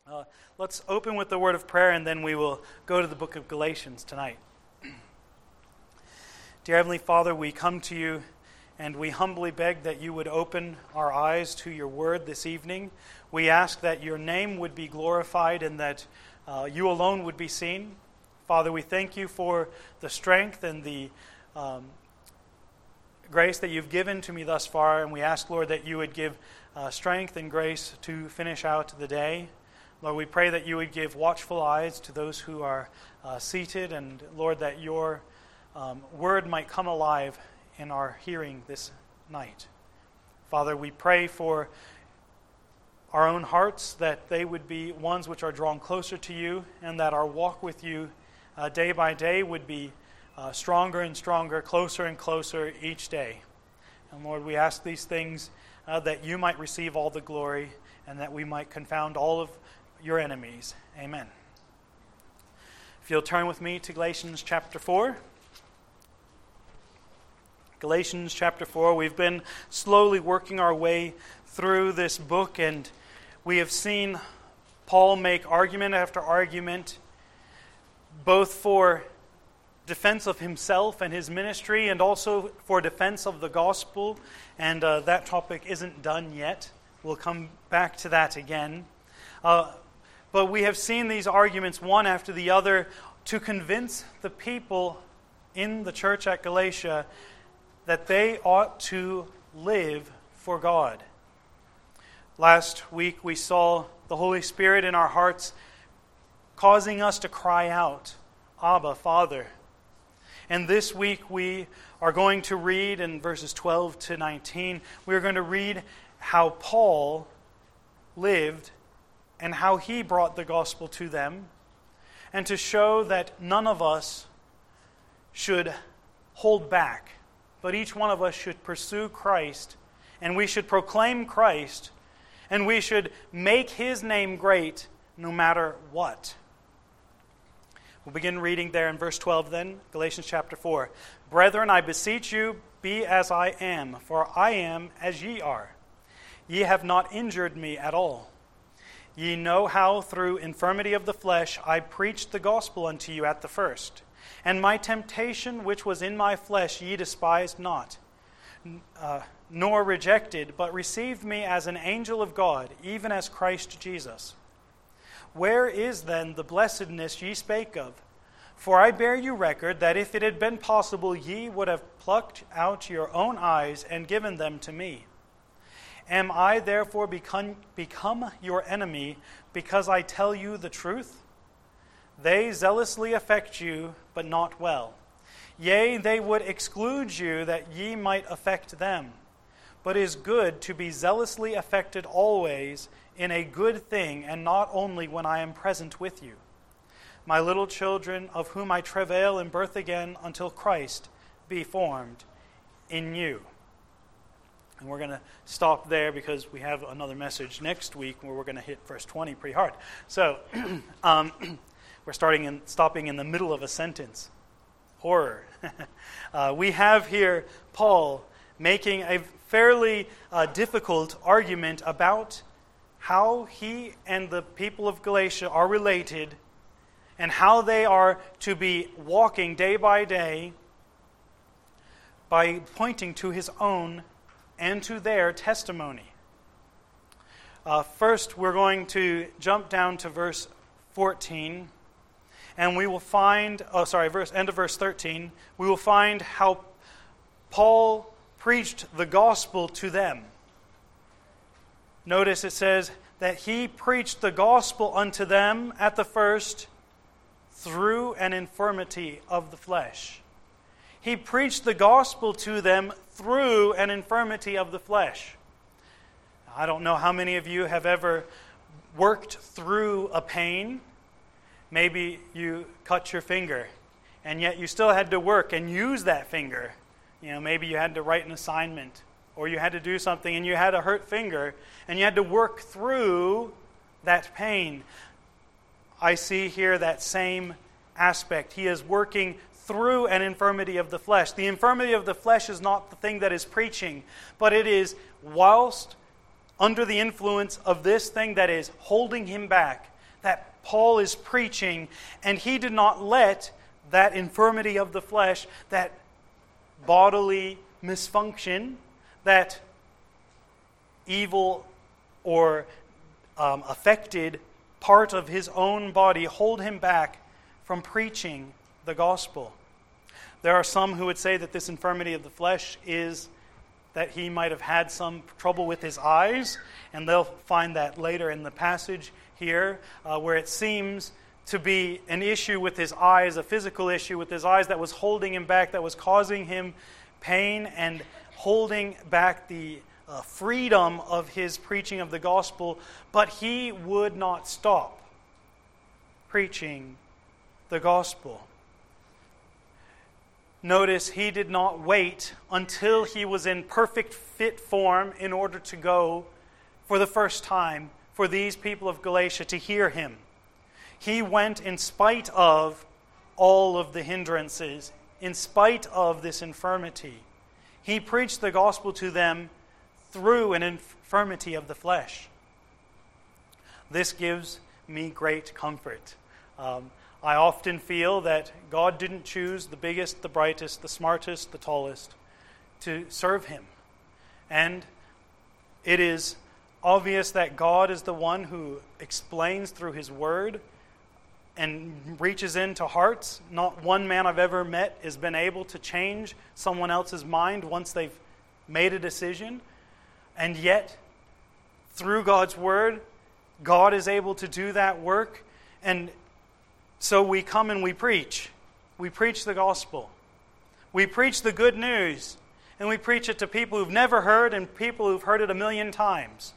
Let's open with the word of prayer, and then we will go to the book of Galatians tonight. Dear Heavenly Father, we come to you and we humbly beg that you would open our eyes to your word this evening. We ask that your name would be glorified and that you alone would be seen. Father, we thank you for the strength and the grace that you've given to me thus far, and we ask, Lord, that you would give strength and grace to finish out the day. Lord, we pray that you would give watchful eyes to those who are seated, and Lord, that your word might come alive in our hearing this night. Father, we pray for our own hearts, that they would be ones which are drawn closer to you, and that our walk with you day by day would be stronger and stronger, closer and closer each day. And Lord, we ask these things that you might receive all the glory, and that we might confound all of your enemies. Amen. If you'll turn with me to Galatians chapter 4. Galatians chapter 4. We've been slowly working our way through this book, and we have seen Paul make argument after argument, both for defense of himself and his ministry, and also for defense of the gospel. And that topic isn't done yet. We'll come back to that again. But we have seen these arguments one after the other to convince the people in the church at Galatia that they ought to live for God. Last week we saw the Holy Spirit in our hearts causing us to cry out, Abba, Father. And this week we are going to read in verses 12 to 19, we are going to read how Paul lived and how he brought the gospel to them, and to show that none of us should hold back, but each one of us should pursue Christ, and we should proclaim Christ, and we should make his name great no matter what. We'll begin reading there in verse 12 then, Galatians chapter 4. Brethren, I beseech you, be as I am, for I am as ye are. Ye have not injured me at all. Ye know how through infirmity of the flesh I preached the gospel unto you at the first. And my temptation which was in my flesh ye despised not, nor rejected, but received me as an angel of God, even as Christ Jesus. Where is then the blessedness ye spake of? For I bear you record that if it had been possible, ye would have plucked out your own eyes and given them to me. Am I therefore become your enemy because I tell you the truth? They zealously affect you, but not well. Yea, they would exclude you that ye might affect them. But it is good to be zealously affected always in a good thing, and not only when I am present with you. My little children, of whom I travail in birth again until Christ be formed in you. And we're going to stop there because we have another message next week where we're going to hit verse 20 pretty hard. So we're stopping in the middle of a sentence. Horror. We have here Paul making a fairly difficult argument about how he and the people of Galatia are related and how they are to be walking day by day by pointing to his own and to their testimony. First, we're going to jump down to verse 14, and we will find, end of verse 13, we will find how Paul preached the gospel to them. Notice it says that he preached the gospel unto them at the first through an infirmity of the flesh. He preached the gospel to them through an infirmity of the flesh. I don't know how many of you have ever worked through a pain. Maybe you cut your finger, and yet you still had to work and use that finger. Maybe you had to write an assignment, or you had to do something and you had a hurt finger, and you had to work through that pain. I see here that same aspect. He is working through an infirmity of the flesh. The infirmity of the flesh is not the thing that is preaching, but it is whilst under the influence of this thing that is holding him back, that Paul is preaching, and he did not let that infirmity of the flesh, that bodily misfunction, that evil or affected part of his own body hold him back from preaching the gospel. There are some who would say that this infirmity of the flesh is that he might have had some trouble with his eyes, and they'll find that later in the passage here, where it seems to be an issue with his eyes, a physical issue with his eyes that was holding him back, that was causing him pain and holding back the freedom of his preaching of the gospel, but he would not stop preaching the gospel. Notice he did not wait until he was in perfect fit form in order to go for the first time for these people of Galatia to hear him. He went in spite of all of the hindrances, in spite of this infirmity. He preached the gospel to them through an infirmity of the flesh. This gives me great comfort. I often feel that God didn't choose the biggest, the brightest, the smartest, the tallest to serve Him. And it is obvious that God is the one who explains through His Word and reaches into hearts. Not one man I've ever met has been able to change someone else's mind once they've made a decision. And yet, through God's Word, God is able to do that work. And so we come and we preach. We preach the gospel. We preach the good news. And we preach it to people who've never heard and people who've heard it 1,000,000 times.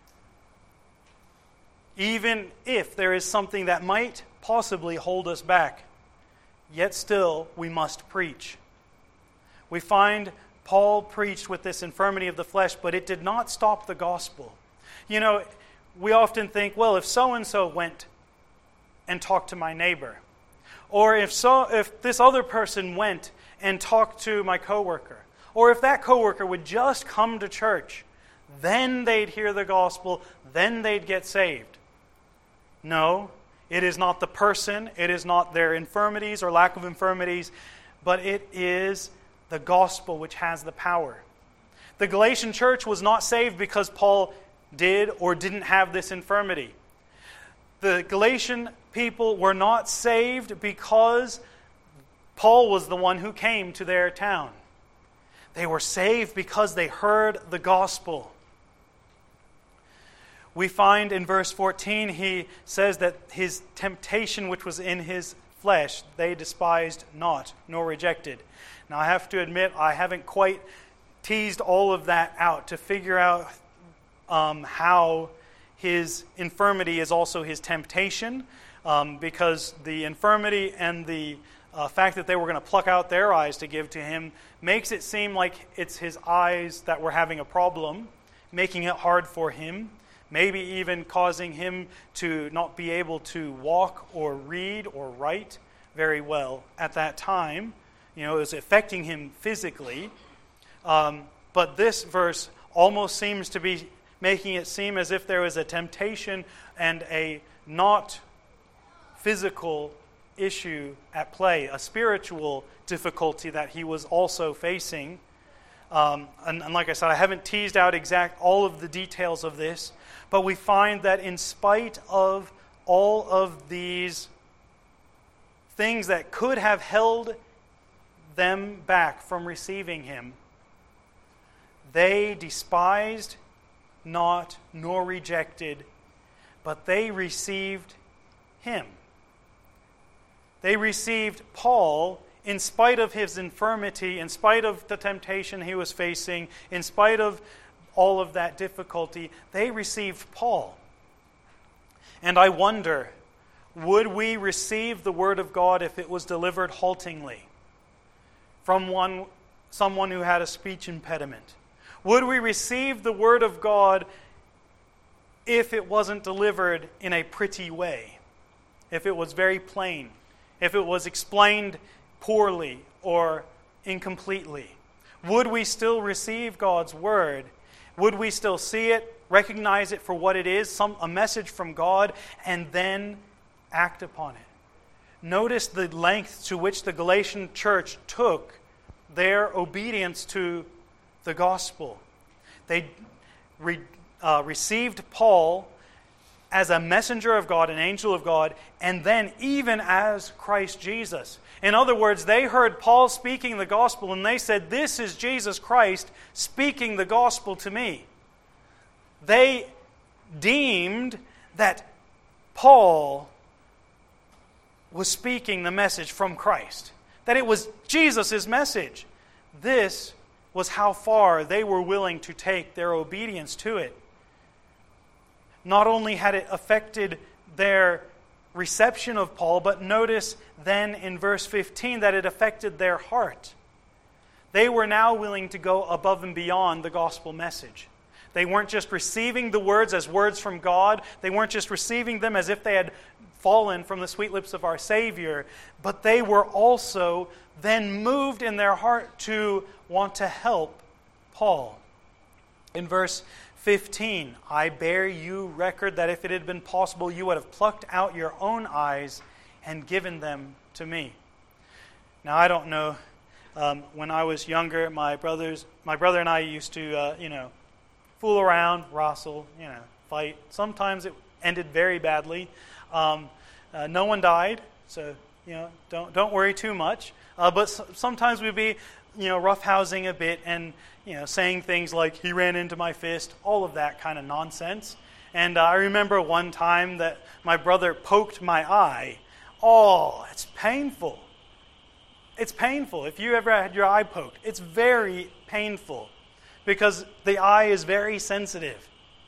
Even if there is something that might possibly hold us back, yet still we must preach. We find Paul preached with this infirmity of the flesh, but it did not stop the gospel. You know, we often think, well, if so-and-so went and talked to my neighbor, or if this other person went and talked to my coworker, or if that coworker would just come to church, then they'd hear the gospel, then they'd get saved. No, it is not the person, it is not their infirmities or lack of infirmities, but it is the gospel which has the power. The Galatian church was not saved because Paul did or didn't have this infirmity. The Galatian people were not saved because Paul was the one who came to their town. They were saved because they heard the gospel. We find in verse 14, he says that his temptation which was in his flesh, they despised not, nor rejected. Now I have to admit, I haven't quite teased all of that out to figure out how his infirmity is also his temptation, because the infirmity and the fact that they were going to pluck out their eyes to give to him makes it seem like it's his eyes that were having a problem, making it hard for him, maybe even causing him to not be able to walk or read or write very well at that time. You know, it was affecting him physically. But this verse almost seems to be making it seem as if there was a temptation and a not physical issue at play, a spiritual difficulty that he was also facing. And like I said, I haven't teased out all of the details of this, but we find that in spite of all of these things that could have held them back from receiving him, they despised not nor rejected, but they received him. They received Paul in spite of his infirmity, in spite of the temptation he was facing, in spite of all of that difficulty. They received Paul. And I wonder, would we receive the Word of God if it was delivered haltingly from someone who had a speech impediment? Would we receive the Word of God if it wasn't delivered in a pretty way? If it was very plain? If it was explained poorly or incompletely? Would we still receive God's Word Would we still see it, recognize it for what it is, a message from God, and then act upon it? Notice the length to which the Galatian church took their obedience to the gospel. They received Paul as a messenger of God, an angel of God, and then even as Christ Jesus. In other words, they heard Paul speaking the gospel and they said, "This is Jesus Christ speaking the gospel to me." They deemed that Paul was speaking the message from Christ, that it was Jesus' message. This was how far they were willing to take their obedience to it. Not only had it affected their reception of Paul, but notice then in verse 15 that it affected their heart. They were now willing to go above and beyond the gospel message. They weren't just receiving the words as words from God. They weren't just receiving them as if they had fallen from the sweet lips of our Savior, but they were also then moved in their heart to want to help Paul. In verse 15, "I bear you record that if it had been possible, you would have plucked out your own eyes and given them to me." Now, I don't know. When I was younger, my brother and I used to, fool around, wrestle, fight. Sometimes it ended very badly. No one died, so don't worry too much. But sometimes we'd be, roughhousing a bit and saying things like, "He ran into my fist," all of that kind of nonsense. And I remember one time that my brother poked my eye. Oh, it's painful. It's painful. If you ever had your eye poked, it's very painful because the eye is very sensitive.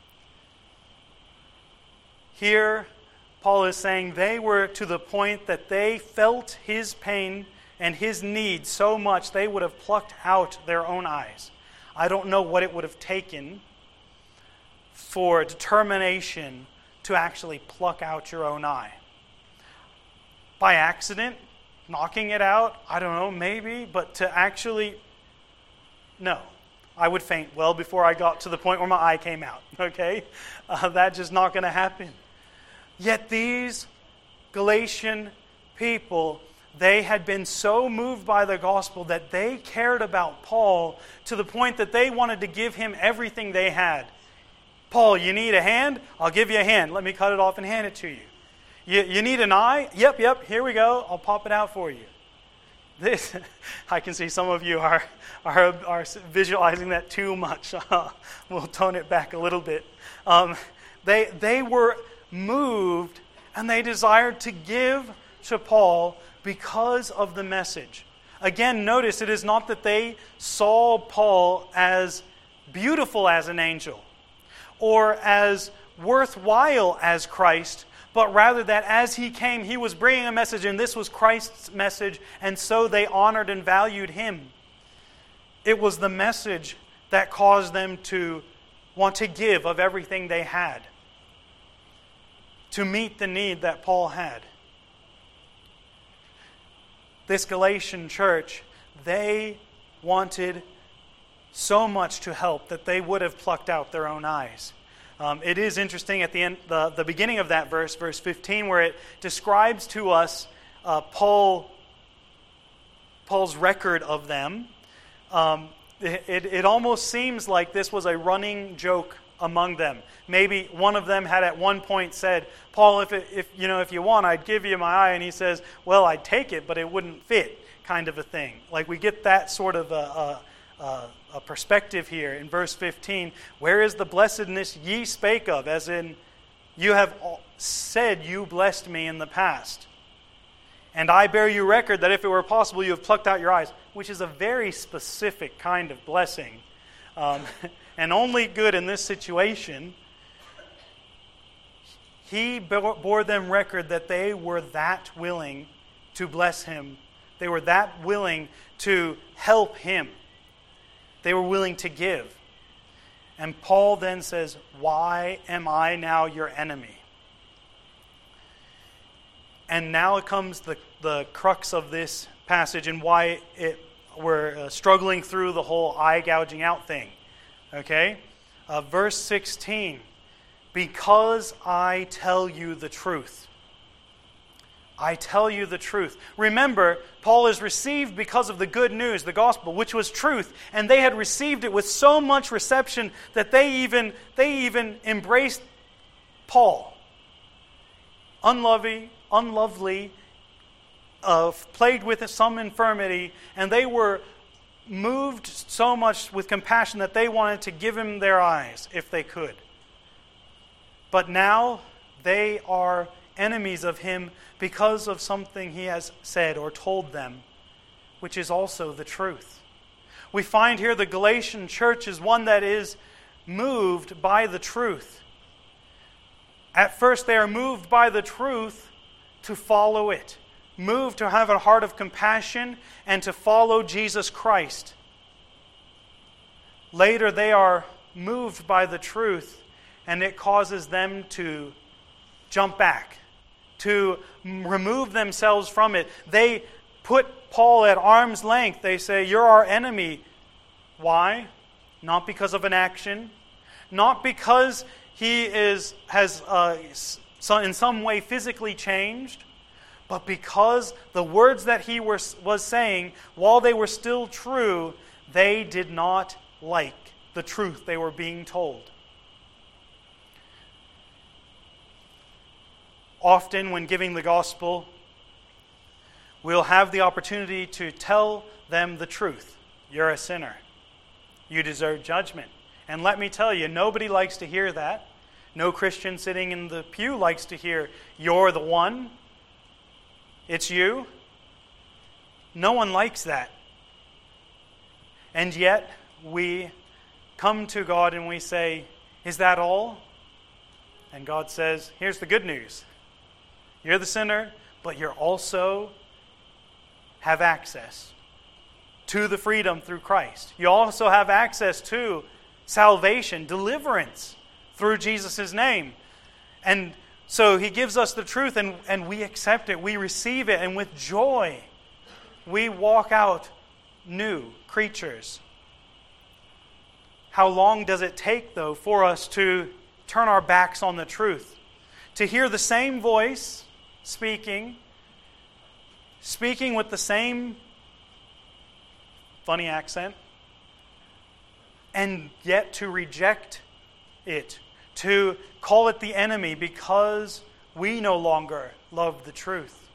Here, Paul is saying they were to the point that they felt his pain and his need so much they would have plucked out their own eyes. I don't know what it would have taken for determination to actually pluck out your own eye. By accident, knocking it out, I don't know, maybe, but to actually, no. I would faint well before I got to the point where my eye came out, okay? That's just not going to happen. Yet these Galatian people, they had been so moved by the gospel that they cared about Paul to the point that they wanted to give him everything they had. "Paul, you need a hand? I'll give you a hand. Let me cut it off and hand it to you. You need an eye? Yep, here we go. I'll pop it out for you." This, I can see some of you are visualizing that too much. We'll tone it back a little bit. They were moved and they desired to give to Paul because of the message. Again, notice it is not that they saw Paul as beautiful as an angel or as worthwhile as Christ, but rather that as he came, he was bringing a message, and this was Christ's message, and so they honored and valued him. It was the message that caused them to want to give of everything they had to meet the need that Paul had. This Galatian church, they wanted so much to help that they would have plucked out their own eyes. It is interesting at the end, the beginning of that verse 15, where it describes to us Paul's record of them. It almost seems like this was a running joke among them. Maybe one of them had at one point said, "Paul, if you want, I'd give you my eye," and he says, "Well, I'd take it, but it wouldn't fit," kind of a thing. Like we get that sort of a perspective here in verse 15. "Where is the blessedness ye spake of?" As in, you have said you blessed me in the past. "And I bear you record that if it were possible, you have plucked out your eyes," which is a very specific kind of blessing. And only good in this situation. He bore them record that they were that willing to bless him. They were that willing to help him. They were willing to give. And Paul then says, "Why am I now your enemy?" And now it comes the crux of this passage and why we're struggling through the whole eye gouging out thing. Okay? verse 16, because I tell you the truth. I tell you the truth. Remember, Paul is received because of the good news, the gospel, which was truth, and they had received it with so much reception that they even embraced Paul. Unlovely, plagued with some infirmity, and they were moved so much with compassion that they wanted to give him their eyes if they could. But now they are enemies of him because of something he has said or told them, which is also the truth. We find here the Galatian church is one that is moved by the truth. At first they are moved by the truth to follow it, moved to have a heart of compassion and to follow Jesus Christ. Later they are moved by the truth, and it causes them to jump back, to remove themselves from it. They put Paul at arm's length. They say, "You're our enemy." Why? Not because of an action, not because he has in some way physically changed, but because the words that he was saying, while they were still true, they did not like the truth they were being told. Often when giving the gospel, we'll have the opportunity to tell them the truth. You're a sinner. You deserve judgment. And let me tell you, nobody likes to hear that. No Christian sitting in the pew likes to hear, "You're the one. It's you." No one likes that. And yet, we come to God and we say, "Is that all?" And God says, "Here's the good news. You're the sinner, but you also have access to the freedom through Christ. You also have access to salvation, deliverance through Jesus' name." And so he gives us the truth, and we accept it, we receive it, and with joy we walk out new creatures. How long does it take, though, for us to turn our backs on the truth? To hear the same voice speaking with the same funny accent, and yet to reject it, to call it the enemy because we no longer love the truth.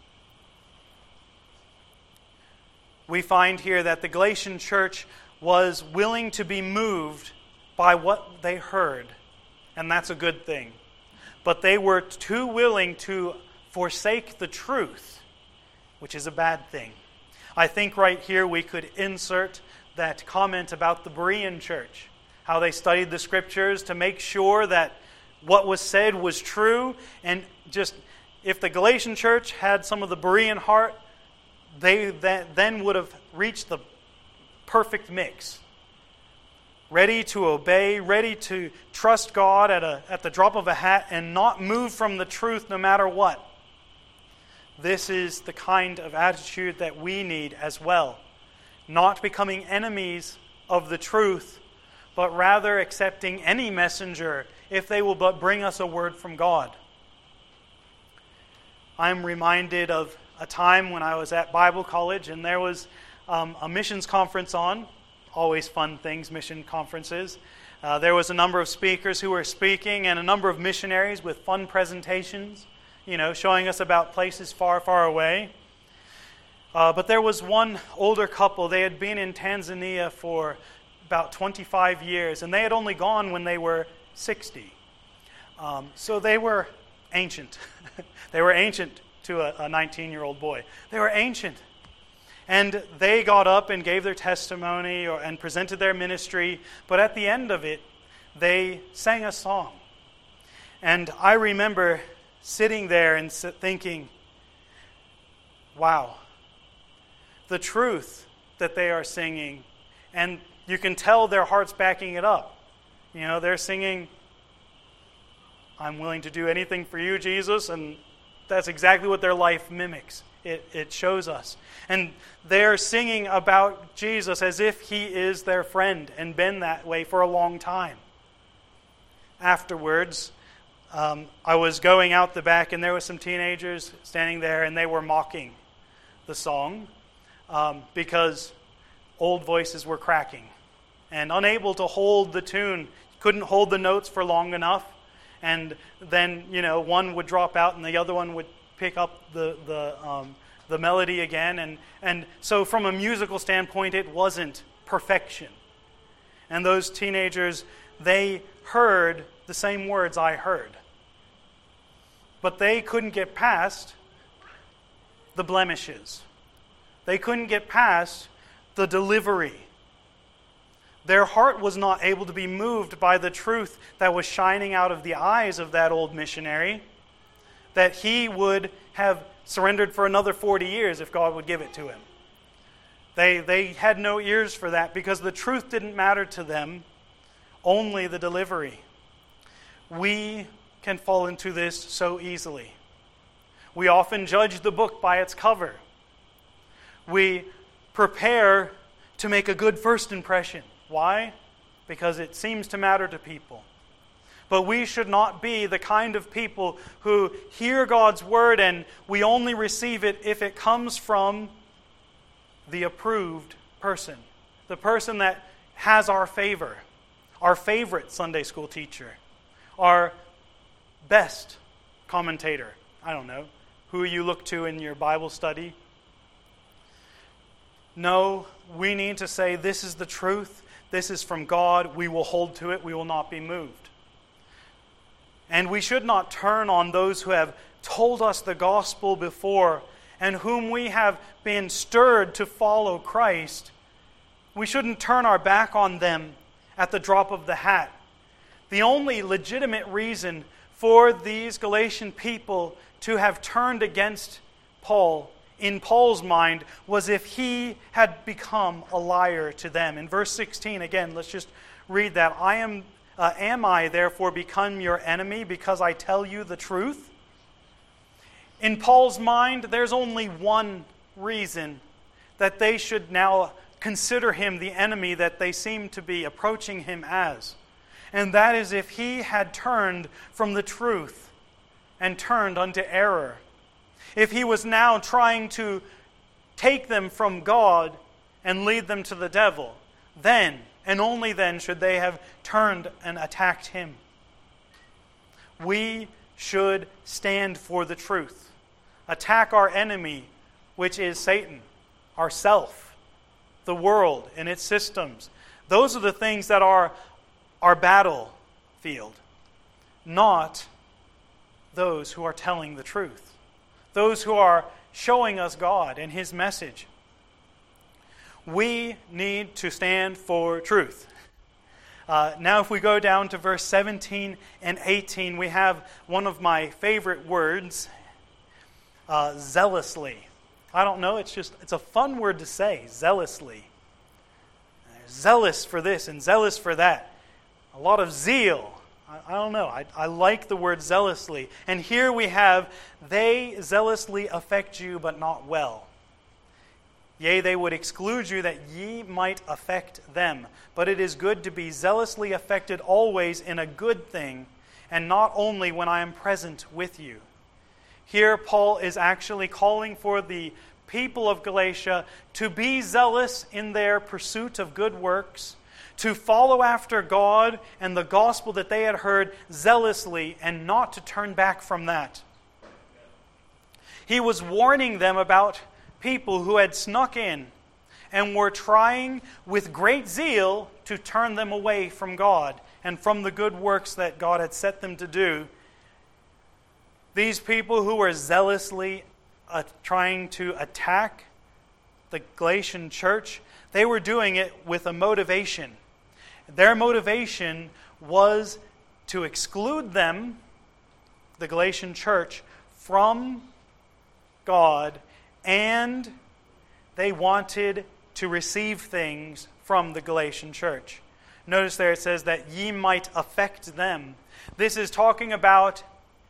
We find here that the Galatian church was willing to be moved by what they heard, and that's a good thing. But they were too willing to forsake the truth, which is a bad thing. I think right here we could insert that comment about the Berean church, how they studied the scriptures to make sure that what was said was true, and just if the Galatian church had some of the Berean heart, they then would have reached the perfect mix. Ready to obey, ready to trust God at the drop of a hat, and not move from the truth no matter what. This is the kind of attitude that we need as well. Not becoming enemies of the truth, but rather accepting any messenger if they will but bring us a word from God. I'm reminded of a time when I was at Bible college, and there was a missions conference on. Always fun things, mission conferences. There was a number of speakers who were speaking, and a number of missionaries with fun presentations, showing us about places far, far away. But there was one older couple. They had been in Tanzania for about 25 years, and they had only gone when they were 60. So they were ancient. They were ancient to a 19-year-old boy. They were ancient. And they got up and gave their testimony and presented their ministry, but at the end of it, they sang a song. And I remember sitting there and thinking, wow, the truth that they are singing, and you can tell their hearts backing it up. They're singing, "I'm willing to do anything for you, Jesus," and that's exactly what their life mimics. It shows us. And they're singing about Jesus as if he is their friend and been that way for a long time. afterwards, I was going out the back, and there were some teenagers standing there, and they were mocking the song because old voices were cracking and unable to hold the tune, couldn't hold the notes for long enough, and then one would drop out and the other one would pick up the melody again, and so from a musical standpoint, it wasn't perfection. And those teenagers, they heard the same words I heard, but they couldn't get past the blemishes. They couldn't get past the delivery. Their heart was not able to be moved by the truth that was shining out of the eyes of that old missionary, that he would have surrendered for another 40 years if God would give it to him. They had no ears for that because the truth didn't matter to them, only the delivery. We can fall into this so easily. We often judge the book by its cover. We prepare to make a good first impression. Why? Because it seems to matter to people. But we should not be the kind of people who hear God's word and we only receive it if it comes from the approved person, the person that has our favor, our favorite Sunday school teacher, our best commentator. I don't know, who you look to in your Bible study. No, we need to say, this is the truth, this is from God, we will hold to it, we will not be moved. And we should not turn on those who have told us the gospel before and whom we have been stirred to follow Christ. We shouldn't turn our back on them at the drop of the hat. The only legitimate reason for these Galatian people to have turned against Paul, in Paul's mind, was if he had become a liar to them. In verse 16, again, let's just read that. Am I therefore become your enemy because I tell you the truth? In Paul's mind, there's only one reason that they should now consider him the enemy that they seem to be approaching him as. And that is if he had turned from the truth and turned unto error. If he was now trying to take them from God and lead them to the devil, then and only then should they have turned and attacked him. We should stand for the truth. Attack our enemy, which is Satan, ourself, the world and its systems. Those are the things that are our battlefield, not those who are telling the truth, those who are showing us God and His message. We need to stand for truth. Now if we go down to verse 17 and 18, we have one of my favorite words, zealously. I don't know, it's a fun word to say, zealously. Zealous for this and zealous for that. A lot of zeal. I don't know, I like the word zealously. And here we have, they zealously affect you, but not well. Yea, they would exclude you that ye might affect them. But it is good to be zealously affected always in a good thing, and not only when I am present with you. Here Paul is actually calling for the people of Galatia to be zealous in their pursuit of good works, to follow after God and the gospel that they had heard zealously, and not to turn back from that. He was warning them about people who had snuck in and were trying with great zeal to turn them away from God and from the good works that God had set them to do. These people who were zealously trying to attack the Galatian church, they were doing it with a motivation. Their motivation was to exclude them, the Galatian church, from God, and they wanted to receive things from the Galatian church. Notice there it says that ye might affect them. This is talking about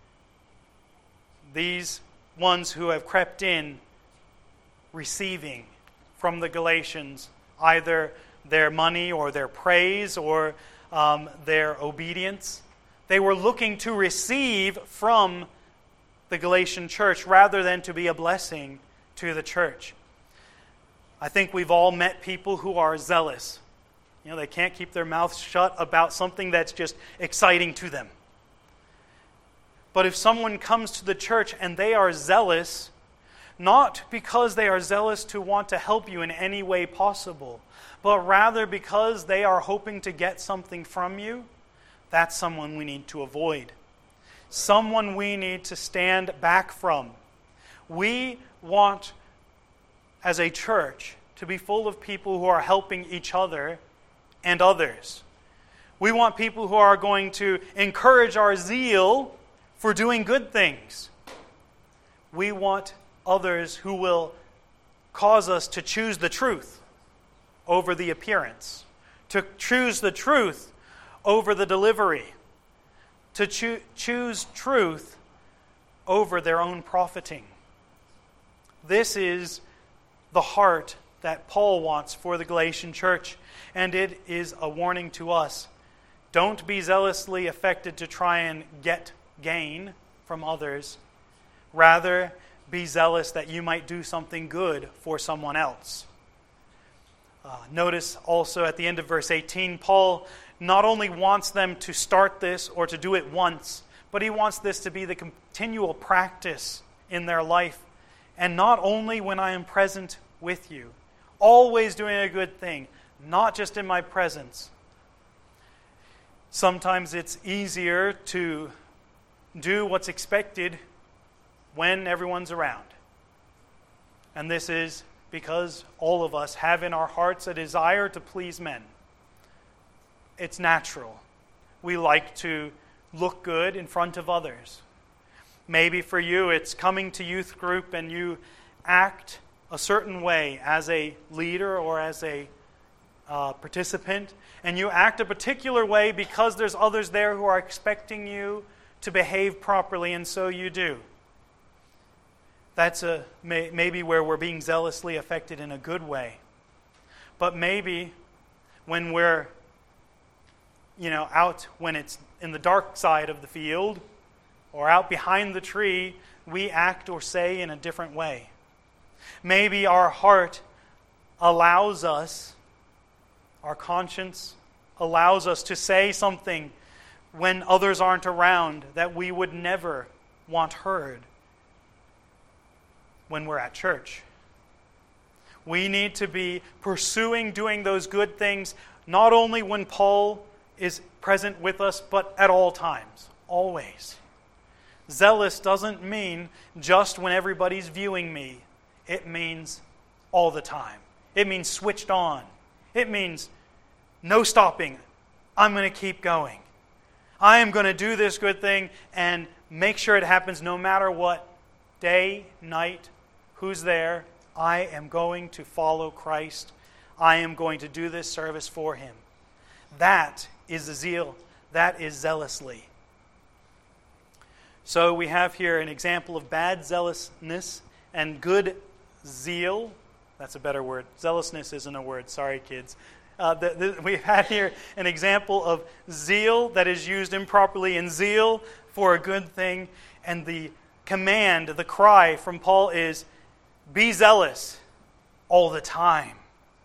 these ones who have crept in, receiving from the Galatians either their money or their praise or their obedience. They were looking to receive from the Galatian church rather than to be a blessing to the church. I think we've all met people who are zealous. They can't keep their mouths shut about something that's just exciting to them. But if someone comes to the church and they are zealous, not because they are zealous to want to help you in any way possible, but rather because they are hoping to get something from you, that's someone we need to avoid. Someone we need to stand back from. We want, as a church, to be full of people who are helping each other and others. We want people who are going to encourage our zeal for doing good things. We want others who will cause us to choose the truth over the appearance, to choose the truth over the delivery, to choose truth over their own profiting. This is the heart that Paul wants for the Galatian church, and it is a warning to us. Don't be zealously affected to try and get gain from others. Rather, be zealous that you might do something good for someone else. Notice also at the end of verse 18, Paul not only wants them to start this or to do it once, but he wants this to be the continual practice in their life. And not only when I am present with you, always doing a good thing, not just in my presence. Sometimes it's easier to do what's expected when everyone's around. And this is because all of us have in our hearts a desire to please men. It's natural. We like to look good in front of others. Maybe for you it's coming to youth group and you act a certain way as a leader or as a participant, and you act a particular way because there's others there who are expecting you to behave properly, and so you do. That's maybe where we're being zealously affected in a good way. But maybe when we're out when it's in the dark side of the field or out behind the tree, we act or say in a different way. Maybe our heart allows us, our conscience allows us to say something when others aren't around that we would never want heard when we're at church. We need to be pursuing doing those good things not only when Paul is present with us, but at all times, always. Zealous doesn't mean just when everybody's viewing me. It means all the time. It means switched on. It means no stopping. I'm going to keep going. I am going to do this good thing and make sure it happens no matter what, day, night, who's there. I am going to follow Christ. I am going to do this service for Him. That is the zeal. That is zealously. So we have here an example of bad zealousness and good zeal. That's a better word. Zealousness isn't a word. Sorry, kids. We've had here an example of zeal that is used improperly and zeal for a good thing. And the command, the cry from Paul is, be zealous all the time.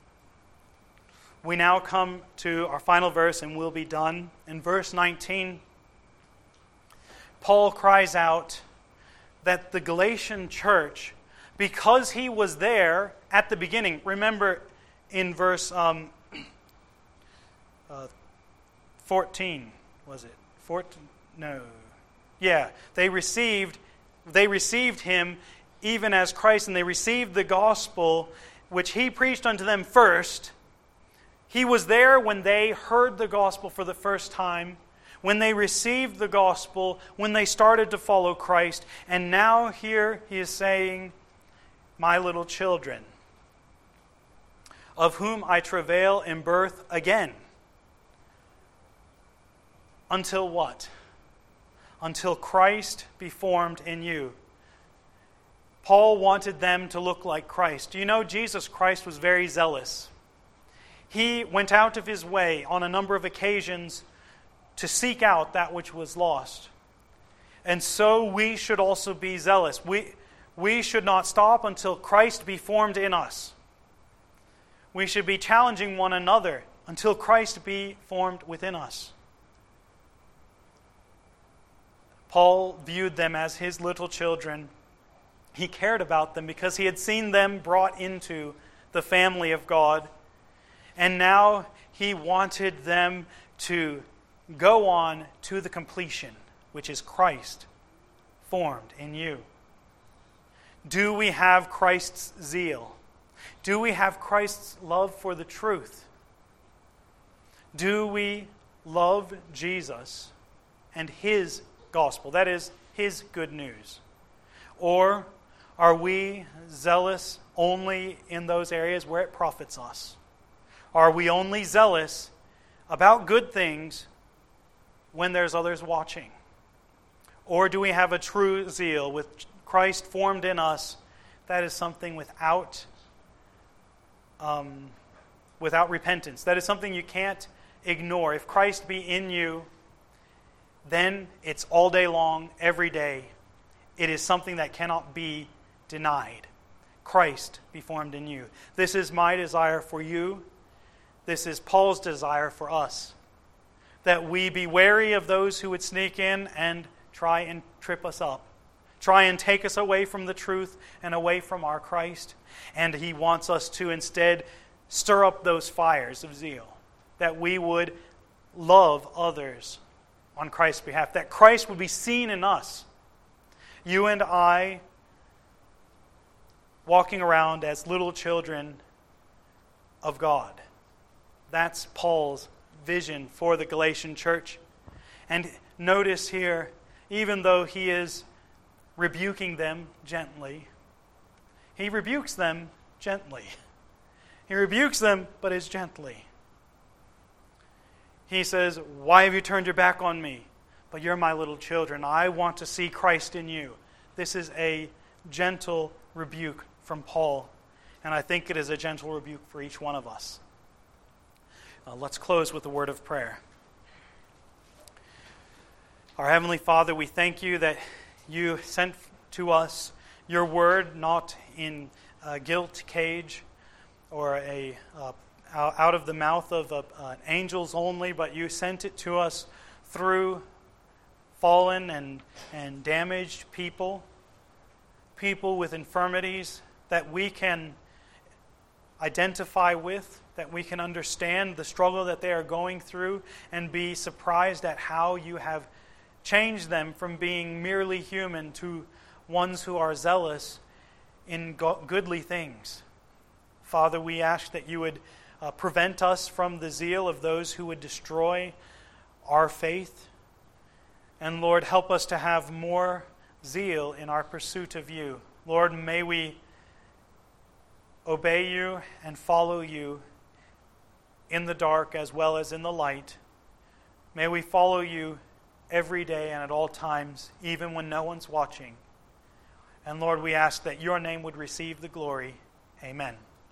We now come to our final verse and we'll be done. In verse 19, Paul cries out that the Galatian church, because he was there at the beginning, remember in verse 14, was it? 14? No. Yeah, they received him even as Christ, and they received the gospel which he preached unto them first. He was there when they heard the gospel for the first time, when they received the gospel, when they started to follow Christ. And now here he is saying, my little children, of whom I travail in birth again. Until what? Until Christ be formed in you. Paul wanted them to look like Christ. Do you know Jesus Christ was very zealous? He went out of his way on a number of occasions to seek out that which was lost. And so we should also be zealous. We should not stop until Christ be formed in us. We should be challenging one another until Christ be formed within us. Paul viewed them as his little children. He cared about them because he had seen them brought into the family of God. And now he wanted them to go on to the completion, which is Christ formed in you. Do we have Christ's zeal? Do we have Christ's love for the truth? Do we love Jesus and His gospel? That is, His good news. Or are we zealous only in those areas where it profits us? Are we only zealous about good things when there's others watching? Or do we have a true zeal with Christ formed in us that is something without repentance? That is something you can't ignore. If Christ be in you, then it's all day long, every day. It is something that cannot be denied. Christ be formed in you. This is my desire for you. This is Paul's desire for us. That we be wary of those who would sneak in and try and trip us up. Try and take us away from the truth and away from our Christ. And he wants us to instead stir up those fires of zeal. That we would love others on Christ's behalf. That Christ would be seen in us. You and I walking around as little children of God. That's Paul's vision for the Galatian church. And notice here, even though he is rebuking them gently, he rebukes them gently. He rebukes them, but is gently. He says, "Why have you turned your back on me? But you're my little children. I want to see Christ in you." This is a gentle rebuke from Paul, and I think it is a gentle rebuke for each one of us. Let's close with a word of prayer. Our Heavenly Father, we thank you that you sent to us your word, not in a gilt cage or out of the mouth of angels only, but you sent it to us through fallen and damaged people with infirmities that we can identify with, that we can understand the struggle that they are going through and be surprised at how you have changed them from being merely human to ones who are zealous in goodly things. Father, we ask that you would prevent us from the zeal of those who would destroy our faith. And Lord, help us to have more zeal in our pursuit of you. Lord, may we obey you and follow you in the dark as well as in the light. May we follow you every day and at all times, even when no one's watching. And Lord, we ask that your name would receive the glory. Amen.